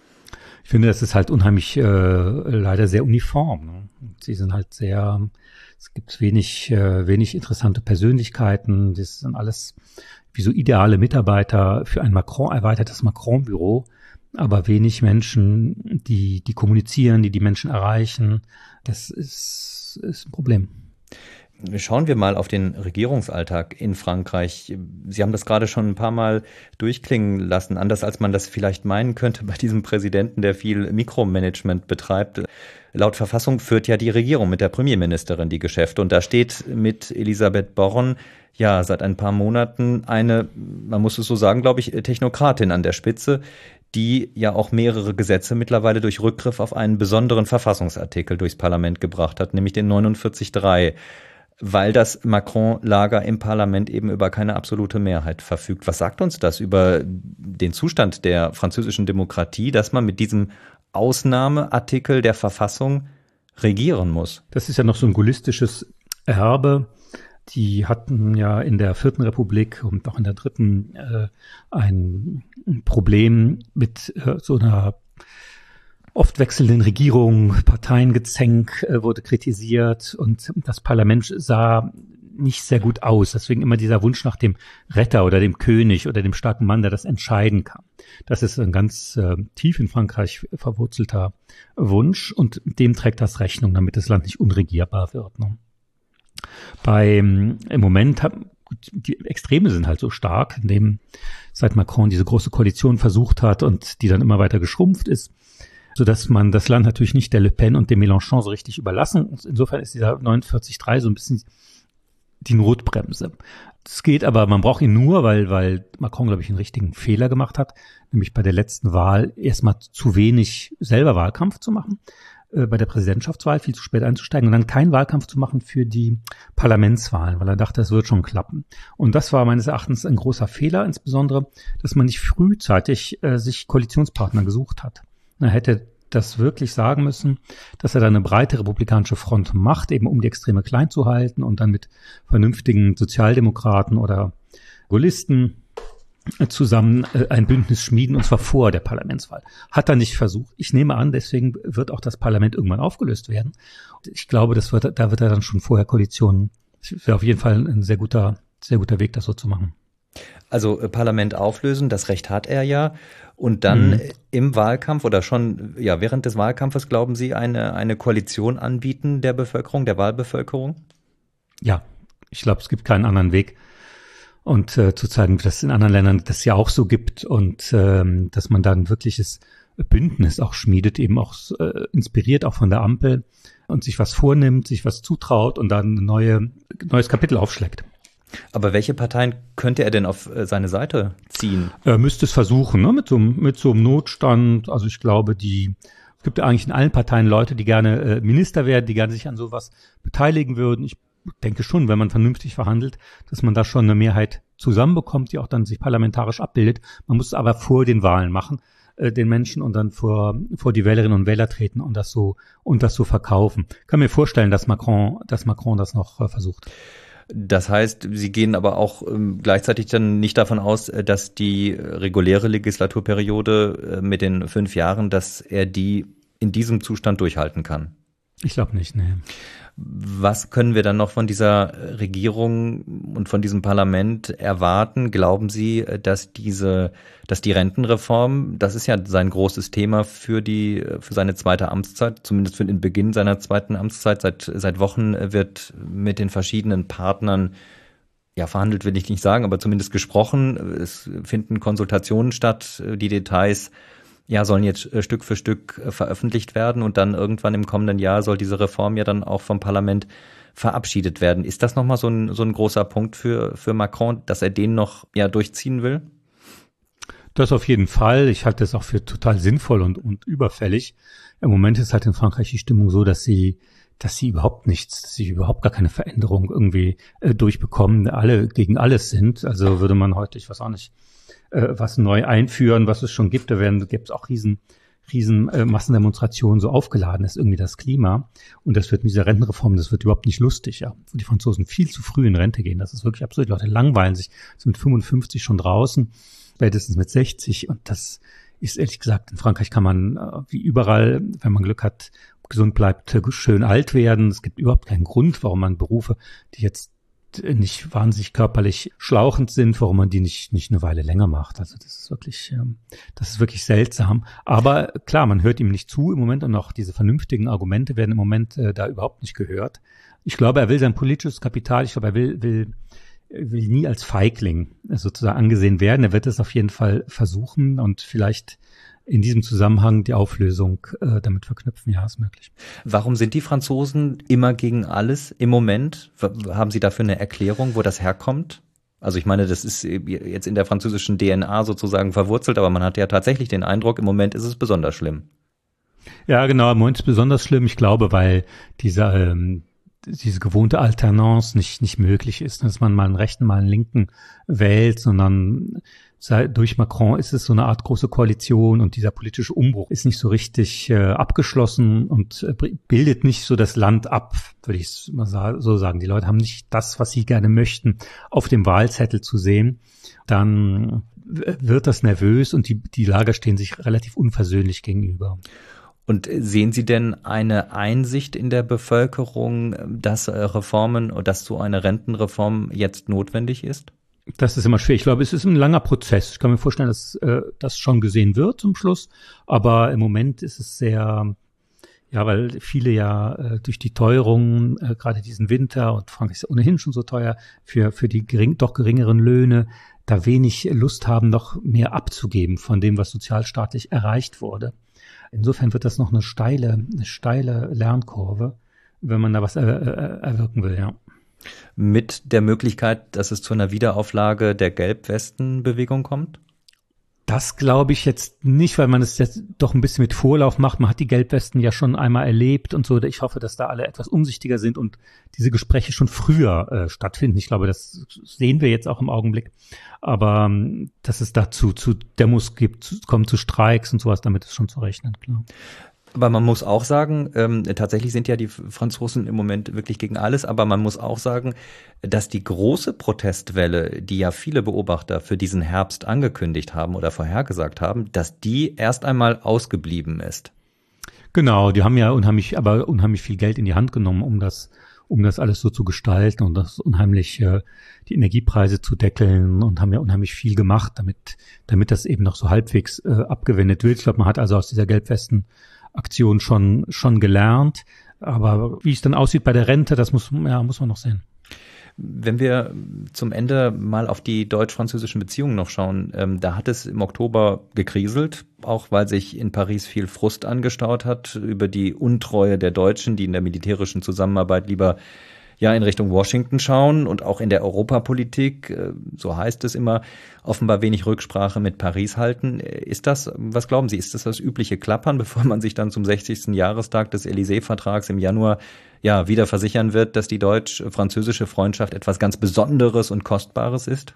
Ich finde, das ist halt unheimlich äh, leider sehr uniform. Ne? Sie sind halt sehr, es gibt wenig, äh, wenig interessante Persönlichkeiten. Das sind alles wie so ideale Mitarbeiter für ein Macron erweitertes Macron-Büro, aber wenig Menschen, die die kommunizieren, die die Menschen erreichen. Das ist, ist ein Problem. Schauen wir mal auf den Regierungsalltag in Frankreich. Sie haben das gerade schon ein paar Mal durchklingen lassen, anders als man das vielleicht meinen könnte bei diesem Präsidenten, der viel Mikromanagement betreibt. Laut Verfassung führt ja die Regierung mit der Premierministerin die Geschäfte und da steht mit Elisabeth Borne ja seit ein paar Monaten eine, man muss es so sagen, glaube ich, Technokratin an der Spitze, die ja auch mehrere Gesetze mittlerweile durch Rückgriff auf einen besonderen Verfassungsartikel durchs Parlament gebracht hat, nämlich den neunundvierzig Punkt drei. Weil das Macron-Lager im Parlament eben über keine absolute Mehrheit verfügt. Was sagt uns das über den Zustand der französischen Demokratie, dass man mit diesem Ausnahmeartikel der Verfassung regieren muss? Das ist ja noch so ein gaullistisches Erbe. Die hatten ja in der vierten Republik und auch in der dritten äh, ein Problem mit äh, so einer oft wechselnden Regierungen, Parteiengezänk äh, wurde kritisiert und das Parlament sah nicht sehr gut aus. Deswegen immer dieser Wunsch nach dem Retter oder dem König oder dem starken Mann, der das entscheiden kann. Das ist ein ganz äh, tief in Frankreich verwurzelter Wunsch und dem trägt das Rechnung, damit das Land nicht unregierbar wird. Ne? Bei, im Moment haben die Extreme sind halt so stark, indem seit Macron diese große Koalition versucht hat und die dann immer weiter geschrumpft ist, so dass man das Land natürlich nicht der Le Pen und dem Mélenchon so richtig überlassen. Insofern ist dieser neunundvierzig Punkt drei so ein bisschen die Notbremse. Das geht aber, man braucht ihn nur, weil, weil Macron, glaube ich, einen richtigen Fehler gemacht hat, nämlich bei der letzten Wahl erstmal zu wenig selber Wahlkampf zu machen, äh, bei der Präsidentschaftswahl viel zu spät einzusteigen und dann keinen Wahlkampf zu machen für die Parlamentswahlen, weil er dachte, es wird schon klappen. Und das war meines Erachtens ein großer Fehler, insbesondere, dass man nicht frühzeitig äh, sich Koalitionspartner gesucht hat. Er hätte das wirklich sagen müssen, dass er da eine breite republikanische Front macht, eben um die Extreme klein zu halten und dann mit vernünftigen Sozialdemokraten oder Gaullisten zusammen ein Bündnis schmieden, und zwar vor der Parlamentswahl. Hat er nicht versucht. Ich nehme an, deswegen wird auch das Parlament irgendwann aufgelöst werden. Ich glaube, das wird, da wird er dann schon vorher Koalitionen. Das wäre auf jeden Fall ein sehr guter, sehr guter Weg, das so zu machen. Also äh, Parlament auflösen, das Recht hat er ja. Und dann mhm. im Wahlkampf oder schon ja während des Wahlkampfes, glauben Sie, eine eine Koalition anbieten der Bevölkerung, der Wahlbevölkerung? Ja, ich glaube, es gibt keinen anderen Weg. Und äh, zu zeigen, dass es in anderen Ländern das ja auch so gibt und ähm, dass man da ein wirkliches Bündnis auch schmiedet, eben auch äh, inspiriert auch von der Ampel und sich was vornimmt, sich was zutraut und dann ein neue, neues Kapitel aufschlägt. Aber welche Parteien könnte er denn auf seine Seite ziehen? Er müsste es versuchen, ne? mit so einem, mit so einem Notstand. Also ich glaube, die, es gibt ja eigentlich in allen Parteien Leute, die gerne äh, Minister werden, die gerne sich an sowas beteiligen würden. Ich denke schon, wenn man vernünftig verhandelt, dass man da schon eine Mehrheit zusammenbekommt, die auch dann sich parlamentarisch abbildet. Man muss es aber vor den Wahlen machen, äh, den Menschen, und dann vor, vor die Wählerinnen und Wähler treten und das so, und das so verkaufen. Ich kann mir vorstellen, dass Macron, dass Macron das noch äh, versucht. Das heißt, Sie gehen aber auch ähm, gleichzeitig dann nicht davon aus, dass die reguläre Legislaturperiode äh, mit den fünf Jahren, dass er die in diesem Zustand durchhalten kann? Ich glaube nicht, nee. Was können wir dann noch von dieser Regierung und von diesem Parlament erwarten? Glauben Sie, dass diese, dass die Rentenreform, das ist ja sein großes Thema für die, für seine zweite Amtszeit, zumindest für den Beginn seiner zweiten Amtszeit, seit, seit Wochen wird mit den verschiedenen Partnern, ja, verhandelt will ich nicht sagen, aber zumindest gesprochen. Es finden Konsultationen statt, die Details ja, sollen jetzt Stück für Stück veröffentlicht werden und dann irgendwann im kommenden Jahr soll diese Reform ja dann auch vom Parlament verabschiedet werden. Ist das nochmal so ein, so ein großer Punkt für, für Macron, dass er den noch ja durchziehen will? Das auf jeden Fall. Ich halte das auch für total sinnvoll und, und überfällig. Im Moment ist halt in Frankreich die Stimmung so, dass sie, dass sie überhaupt nichts, dass sie überhaupt gar keine Veränderung irgendwie äh, durchbekommen, alle gegen alles sind. Also würde man heute, ich weiß auch nicht, was neu einführen, was es schon gibt. Da werden, gibt es auch riesen, riesen äh, Massendemonstrationen, so aufgeladen ist irgendwie das Klima. Und das wird mit dieser Rentenreform, das wird überhaupt nicht lustig, ja. Wo die Franzosen viel zu früh in Rente gehen. Das ist wirklich absurd. Die Leute langweilen sich, sind mit fünfundfünfzig schon draußen, spätestens mit sechzig. Und das ist ehrlich gesagt, in Frankreich kann man, äh, wie überall, wenn man Glück hat, gesund bleibt, äh, schön alt werden. Es gibt überhaupt keinen Grund, warum man Berufe, die jetzt nicht wahnsinnig körperlich schlauchend sind, warum man die nicht nicht eine Weile länger macht. Also das ist wirklich, ähm, das ist wirklich seltsam. Aber klar, man hört ihm nicht zu im Moment und auch diese vernünftigen Argumente werden im Moment äh, da überhaupt nicht gehört. Ich glaube, er will sein politisches Kapital, ich glaube, er will will will nie als Feigling sozusagen angesehen werden. Er wird es auf jeden Fall versuchen und vielleicht in diesem Zusammenhang die Auflösung äh, damit verknüpfen. Ja, ist möglich. Warum sind die Franzosen immer gegen alles im Moment? Haben Sie dafür eine Erklärung, wo das herkommt? Also ich meine, das ist jetzt in der französischen D N A sozusagen verwurzelt, aber man hat ja tatsächlich den Eindruck, im Moment ist es besonders schlimm. Ja, genau, im Moment ist es besonders schlimm. Ich glaube, weil dieser ähm, diese gewohnte Alternance nicht nicht möglich ist, dass man mal einen rechten, mal einen linken wählt, sondern durch Macron ist es so eine Art große Koalition und dieser politische Umbruch ist nicht so richtig äh, abgeschlossen und äh, bildet nicht so das Land ab, würde ich mal sa- so sagen. Die Leute haben nicht das, was sie gerne möchten, auf dem Wahlzettel zu sehen. Dann wird das nervös und die, die Lager stehen sich relativ unversöhnlich gegenüber. Und sehen Sie denn eine Einsicht in der Bevölkerung, dass Reformen oder dass so eine Rentenreform jetzt notwendig ist? Das ist immer schwer. Ich glaube, es ist ein langer Prozess. Ich kann mir vorstellen, dass äh, das schon gesehen wird zum Schluss. Aber im Moment ist es sehr, ja, weil viele ja äh, durch die Teuerung, äh, gerade diesen Winter, und Frankreich ist ja ohnehin schon so teuer, für für die gering, doch geringeren Löhne, da wenig Lust haben, noch mehr abzugeben von dem, was sozialstaatlich erreicht wurde. Insofern wird das noch eine steile, eine steile Lernkurve, wenn man da was er, er, erwirken will, ja. Mit der Möglichkeit, dass es zu einer Wiederauflage der Gelbwestenbewegung kommt? Das glaube ich jetzt nicht, weil man es jetzt doch ein bisschen mit Vorlauf macht. Man hat die Gelbwesten ja schon einmal erlebt und so. Ich hoffe, dass da alle etwas umsichtiger sind und diese Gespräche schon früher äh, stattfinden. Ich glaube, das sehen wir jetzt auch im Augenblick. Aber ähm, dass es dazu zu Demos gibt, zu, kommt zu Streiks und sowas, damit ist schon zu rechnen, klar. Aber man muss auch sagen, ähm, tatsächlich sind ja die Franzosen im Moment wirklich gegen alles, aber man muss auch sagen, dass die große Protestwelle, die ja viele Beobachter für diesen Herbst angekündigt haben oder vorhergesagt haben, dass die erst einmal ausgeblieben ist. Genau, die haben ja unheimlich, aber unheimlich viel Geld in die Hand genommen, um das, um das alles so zu gestalten und das unheimlich äh, die Energiepreise zu deckeln und haben ja unheimlich viel gemacht, damit, damit das eben noch so halbwegs äh, abgewendet wird. Ich glaube, man hat also aus dieser Gelbwesten Aktion schon schon gelernt, aber wie es dann aussieht bei der Rente, das muss ja muss man noch sehen. Wenn wir zum Ende mal auf die deutsch-französischen Beziehungen noch schauen, ähm, da hat es im Oktober gekriselt, auch weil sich in Paris viel Frust angestaut hat über die Untreue der Deutschen, die in der militärischen Zusammenarbeit lieber ja in Richtung Washington schauen und auch in der Europapolitik, so heißt es immer, offenbar wenig Rücksprache mit Paris halten. Ist das, was glauben Sie, ist das das übliche Klappern, bevor man sich dann zum sechzigsten Jahrestag des Élysée-Vertrags im Januar ja wieder versichern wird, dass die deutsch-französische Freundschaft etwas ganz Besonderes und Kostbares ist?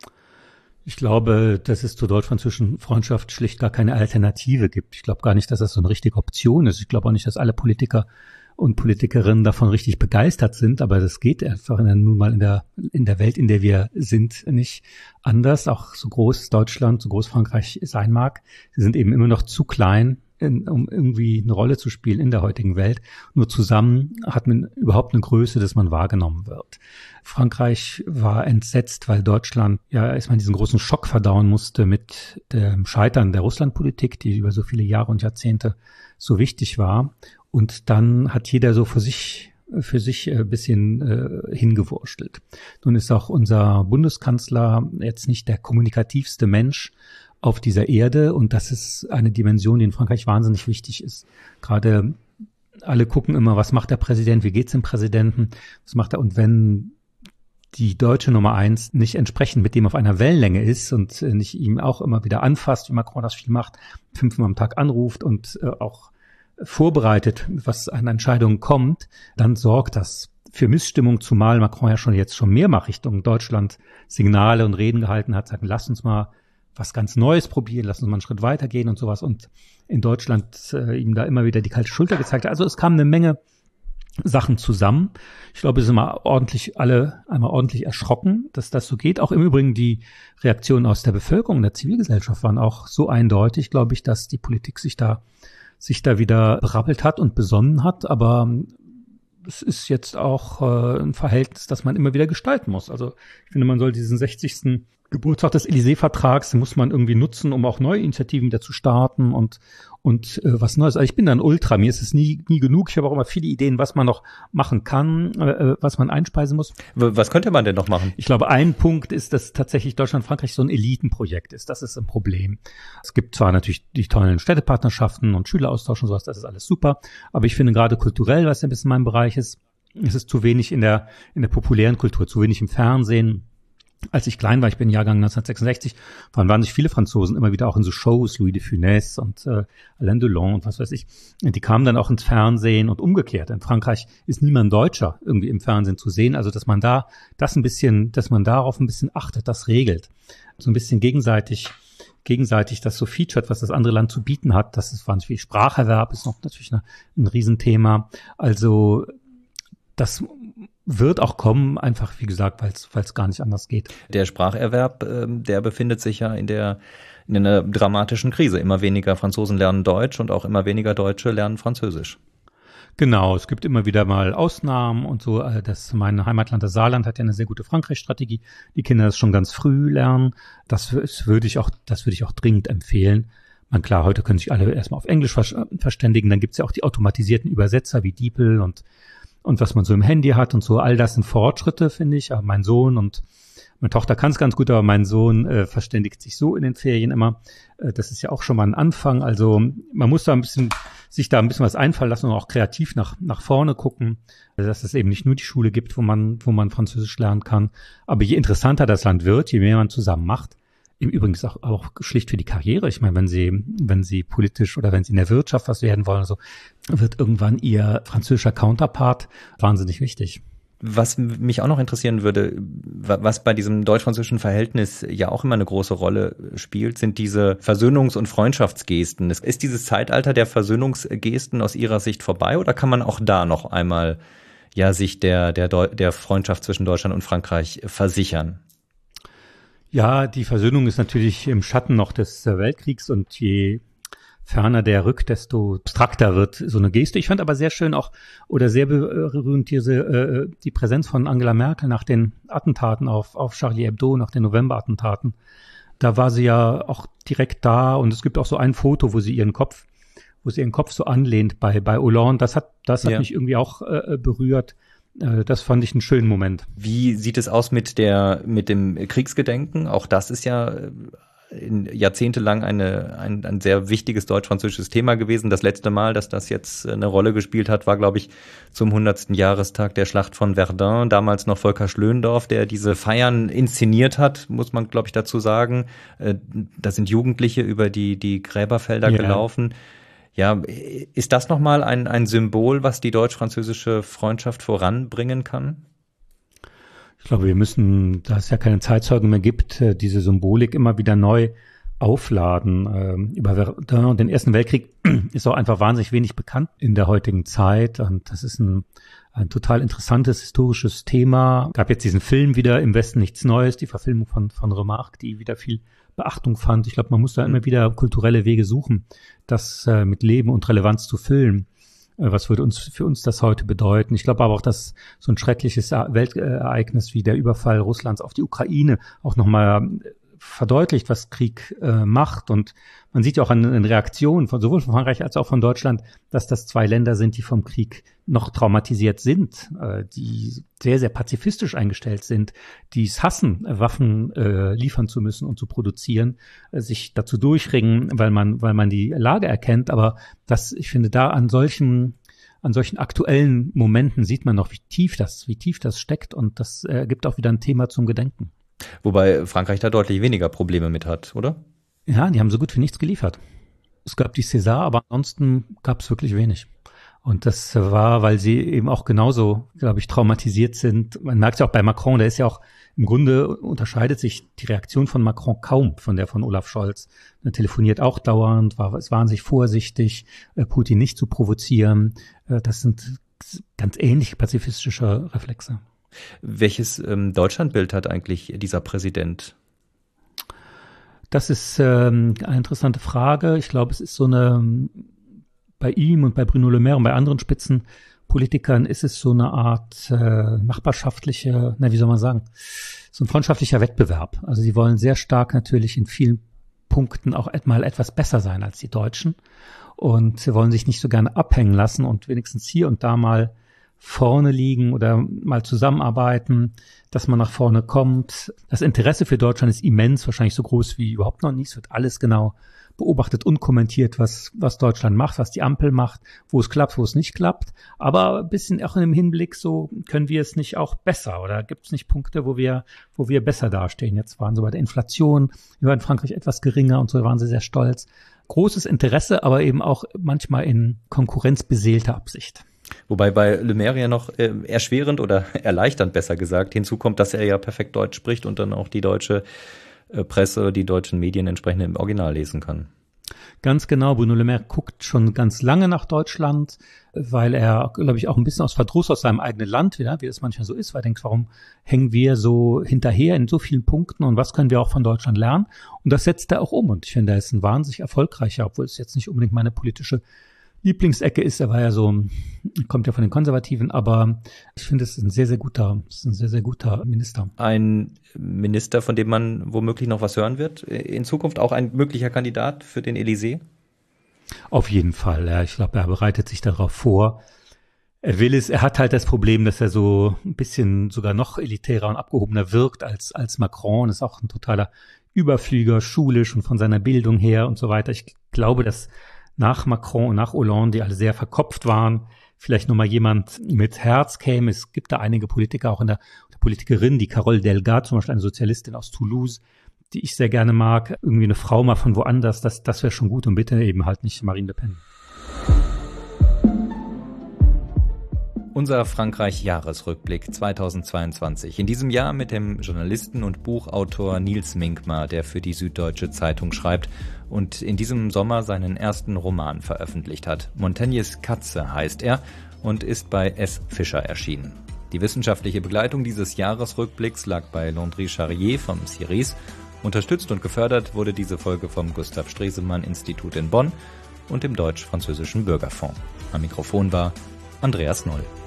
Ich glaube, dass es zur deutsch-französischen Freundschaft schlicht gar keine Alternative gibt. Ich glaube gar nicht, dass das so eine richtige Option ist. Ich glaube auch nicht, dass alle Politiker und Politikerinnen davon richtig begeistert sind, aber das geht einfach in der, nun mal in der in der Welt, in der wir sind, nicht anders. Auch so groß Deutschland, so groß Frankreich sein mag, sie sind eben immer noch zu klein, in, um irgendwie eine Rolle zu spielen in der heutigen Welt. Nur zusammen hat man überhaupt eine Größe, dass man wahrgenommen wird. Frankreich war entsetzt, weil Deutschland ja erstmal diesen großen Schock verdauen musste mit dem Scheitern der Russlandpolitik, die über so viele Jahre und Jahrzehnte so wichtig war. Und dann hat jeder so für sich für sich ein bisschen äh, hingewurstelt. Nun ist auch unser Bundeskanzler jetzt nicht der kommunikativste Mensch auf dieser Erde und das ist eine Dimension, die in Frankreich wahnsinnig wichtig ist. Gerade alle gucken immer, was macht der Präsident, wie geht's dem Präsidenten, was macht er, und wenn die deutsche Nummer eins nicht entsprechend mit dem auf einer Wellenlänge ist und äh, nicht ihm auch immer wieder anfasst, wie Macron das viel macht, fünfmal am Tag anruft und äh, auch vorbereitet, was an Entscheidungen kommt, dann sorgt das für Missstimmung, zumal Macron ja schon jetzt schon mehrmals Richtung Deutschland Signale und Reden gehalten hat, sagen, lasst uns mal was ganz Neues probieren, lasst uns mal einen Schritt weitergehen und sowas, und in Deutschland äh, ihm da immer wieder die kalte Schulter gezeigt hat. Also es kam eine Menge Sachen zusammen. Ich glaube, wir sind mal ordentlich alle einmal ordentlich erschrocken, dass das so geht. Auch im Übrigen die Reaktionen aus der Bevölkerung, der Zivilgesellschaft waren auch so eindeutig, glaube ich, dass die Politik sich da sich da wieder berappelt hat und besonnen hat, aber es ist jetzt auch äh, ein Verhältnis, das man immer wieder gestalten muss. Also ich finde, man soll diesen sechzigsten Geburtstag des Élysée-Vertrags, muss man irgendwie nutzen, um auch neue Initiativen wieder zu starten und und äh, was Neues. Also ich bin da ein Ultra, mir ist es nie nie genug. Ich habe auch immer viele Ideen, was man noch machen kann, äh, was man einspeisen muss. Was könnte man denn noch machen? Ich glaube, ein Punkt ist, dass tatsächlich Deutschland-Frankreich so ein Elitenprojekt ist. Das ist ein Problem. Es gibt zwar natürlich die tollen Städtepartnerschaften und Schüleraustausch und sowas, das ist alles super, aber ich finde gerade kulturell, was ja ein bisschen mein Bereich ist, ist es zu wenig in der in der populären Kultur, zu wenig im Fernsehen. Als ich klein war, ich bin Jahrgang neunzehnhundertsechsundsechzig, waren wahnsinnig viele Franzosen immer wieder auch in so Shows, Louis de Funès und äh, Alain Delon und was weiß ich. Die kamen dann auch ins Fernsehen und umgekehrt. In Frankreich ist niemand Deutscher irgendwie im Fernsehen zu sehen. Also dass man da das ein bisschen, dass man darauf ein bisschen achtet, das regelt. So ein bisschen gegenseitig gegenseitig das so featured, was das andere Land zu bieten hat. Das ist wahnsinnig viel. Spracherwerb ist noch natürlich eine, ein Riesenthema. Also das wird auch kommen, einfach wie gesagt, weil es gar nicht anders geht. Der Spracherwerb, äh, der befindet sich ja in der in einer dramatischen Krise. Immer weniger Franzosen lernen Deutsch und auch immer weniger Deutsche lernen Französisch. Genau, es gibt immer wieder mal Ausnahmen und so. Das mein Heimatland, das Saarland, hat ja eine sehr gute Frankreich-Strategie. Die Kinder das schon ganz früh lernen. Das würde ich auch, das würde ich auch dringend empfehlen. Man, klar, heute können sich alle erstmal auf Englisch verständigen. Dann gibt's ja auch die automatisierten Übersetzer wie DeepL und und was man so im Handy hat und so, all das sind Fortschritte, finde ich. Aber mein Sohn und Meine Tochter kann es ganz gut, aber mein Sohn äh, verständigt sich so in den Ferien immer. Äh, das ist ja auch schon mal ein Anfang. Also man muss da ein bisschen sich da ein bisschen was einfallen lassen und auch kreativ nach nach vorne gucken, dass es eben nicht nur die Schule gibt, wo man wo man Französisch lernen kann. Aber je interessanter das Land wird, je mehr man zusammen macht, im Übrigen ist auch, auch schlicht für die Karriere. Ich meine, wenn Sie wenn Sie politisch oder wenn Sie in der Wirtschaft was werden wollen, so wird irgendwann Ihr französischer Counterpart wahnsinnig wichtig. Was mich auch noch interessieren würde, was bei diesem deutsch-französischen Verhältnis ja auch immer eine große Rolle spielt, sind diese Versöhnungs- und Freundschaftsgesten. Ist dieses Zeitalter der Versöhnungsgesten aus Ihrer Sicht vorbei oder kann man auch da noch einmal ja sich der der der Freundschaft zwischen Deutschland und Frankreich versichern? Ja, die Versöhnung ist natürlich im Schatten noch des Weltkriegs und je ferner der rückt, desto abstrakter wird so eine Geste. Ich fand aber sehr schön auch oder sehr berührend diese äh, die Präsenz von Angela Merkel nach den Attentaten auf auf Charlie Hebdo, nach den November-Attentaten. Da war sie ja auch direkt da und es gibt auch so ein Foto, wo sie ihren Kopf, wo sie ihren Kopf so anlehnt bei bei Hollande. Das hat das hat ja. mich irgendwie auch äh, berührt. Äh, das fand ich einen schönen Moment. Wie sieht es aus mit der mit dem Kriegsgedenken? Auch das ist ja in jahrzehntelang eine, ein, ein sehr wichtiges deutsch-französisches Thema gewesen. Das letzte Mal, dass das jetzt eine Rolle gespielt hat, war, glaube ich, zum hundertsten Jahrestag der Schlacht von Verdun. Damals noch Volker Schlöndorff, der diese Feiern inszeniert hat, muss man, glaube ich, dazu sagen. Da sind Jugendliche über die, die Gräberfelder ja. gelaufen. Ja, ist das nochmal ein, ein Symbol, was die deutsch-französische Freundschaft voranbringen kann? Ich glaube, wir müssen, da es ja keine Zeitzeugen mehr gibt, diese Symbolik immer wieder neu aufladen. Über Verdun und den Ersten Weltkrieg ist auch einfach wahnsinnig wenig bekannt in der heutigen Zeit. Und das ist ein, ein total interessantes historisches Thema. Es gab jetzt diesen Film wieder, Im Westen nichts Neues, die Verfilmung von, von Remarque, die wieder viel Beachtung fand. Ich glaube, man muss da immer wieder kulturelle Wege suchen, das mit Leben und Relevanz zu füllen. Was würde uns für uns das heute bedeuten? Ich glaube aber auch, dass so ein schreckliches Weltereignis wie der Überfall Russlands auf die Ukraine auch nochmal verdeutlicht, was Krieg äh, macht. Und man sieht ja auch an den Reaktionen von sowohl von Frankreich als auch von Deutschland, dass das zwei Länder sind, die vom Krieg noch traumatisiert sind, äh, die sehr, sehr pazifistisch eingestellt sind, die es hassen, Waffen äh, liefern zu müssen und zu produzieren, äh, sich dazu durchringen, weil man, weil man die Lage erkennt. Aber das, ich finde, da an solchen An solchen aktuellen Momenten sieht man noch, wie tief das, wie tief das steckt. Und das äh, gibt auch wieder ein Thema zum Gedenken. Wobei Frankreich da deutlich weniger Probleme mit hat, oder? Ja, die haben so gut wie nichts geliefert. Es gab die César, aber ansonsten gab es wirklich wenig. Und das war, weil sie eben auch genauso, glaube ich, traumatisiert sind. Man merkt es ja auch bei Macron, der ist ja auch, im Grunde unterscheidet sich die Reaktion von Macron kaum von der von Olaf Scholz. Er telefoniert auch dauernd, war, ist wahnsinnig vorsichtig, Putin nicht zu provozieren. Das sind ganz ähnliche pazifistische Reflexe. Welches ähm, Deutschlandbild hat eigentlich dieser Präsident? Das ist ähm, eine interessante Frage. Ich glaube, es ist so eine, bei ihm und bei Bruno Le Maire und bei anderen Spitzenpolitikern ist es so eine Art äh, nachbarschaftliche, na wie soll man sagen, so ein freundschaftlicher Wettbewerb. Also sie wollen sehr stark natürlich in vielen Punkten auch mal etwas besser sein als die Deutschen und sie wollen sich nicht so gerne abhängen lassen und wenigstens hier und da mal vorne liegen oder mal zusammenarbeiten, dass man nach vorne kommt. Das Interesse für Deutschland ist immens, wahrscheinlich so groß wie überhaupt noch nie. Es wird alles genau beobachtet und kommentiert, was was Deutschland macht, was die Ampel macht, wo es klappt, wo es nicht klappt. Aber ein bisschen auch im Hinblick, so können wir es nicht auch besser oder gibt es nicht Punkte, wo wir wo wir besser dastehen? Jetzt waren so bei der Inflation, wir waren in Frankreich etwas geringer und so waren sie sehr stolz. Großes Interesse, aber eben auch manchmal in konkurrenzbeseelter Absicht. Wobei bei Le Maire ja noch äh, erschwerend oder erleichternd besser gesagt hinzukommt, dass er ja perfekt Deutsch spricht und dann auch die deutsche äh, Presse, die deutschen Medien entsprechend im Original lesen kann. Ganz genau. Bruno Le Maire guckt schon ganz lange nach Deutschland, weil er, glaube ich, auch ein bisschen aus Verdruss aus seinem eigenen Land, wieder, wie das manchmal so ist, weil er denkt, warum hängen wir so hinterher in so vielen Punkten und was können wir auch von Deutschland lernen? Und das setzt er auch um. Und ich finde, er ist ein wahnsinnig erfolgreicher, obwohl es jetzt nicht unbedingt meine politische Lieblingsecke ist. Er war ja so, kommt ja von den Konservativen, aber ich finde, es ist ein sehr, sehr guter, es ist ein sehr, sehr guter Minister. Ein Minister, von dem man womöglich noch was hören wird in Zukunft, auch ein möglicher Kandidat für den Élysée? Auf jeden Fall, ja. Ich glaube, er bereitet sich darauf vor. Er will es, er hat halt das Problem, dass er so ein bisschen sogar noch elitärer und abgehobener wirkt als, als Macron. Ist auch ein totaler Überflieger, schulisch und von seiner Bildung her und so weiter. Ich glaube, dass nach Macron und nach Hollande, die alle sehr verkopft waren, vielleicht nochmal jemand mit Herz käme. Es gibt da einige Politiker, auch in der, der Politikerin, die Carole Delga, zum Beispiel eine Sozialistin aus Toulouse, die ich sehr gerne mag. Irgendwie eine Frau mal von woanders, das, das wäre schon gut und bitte eben halt nicht Marine Le Pen. Unser Frankreich-Jahresrückblick zweitausendzweiundzwanzig. In diesem Jahr mit dem Journalisten und Buchautor Nils Minkmar, der für die Süddeutsche Zeitung schreibt und in diesem Sommer seinen ersten Roman veröffentlicht hat. Montaignes Katze heißt er und ist bei S. Fischer erschienen. Die wissenschaftliche Begleitung dieses Jahresrückblicks lag bei Landry Charrier vom C I R I S. Unterstützt und gefördert wurde diese Folge vom Gustav Stresemann Institut in Bonn und dem Deutsch-Französischen Bürgerfonds. Am Mikrofon war Andreas Noll.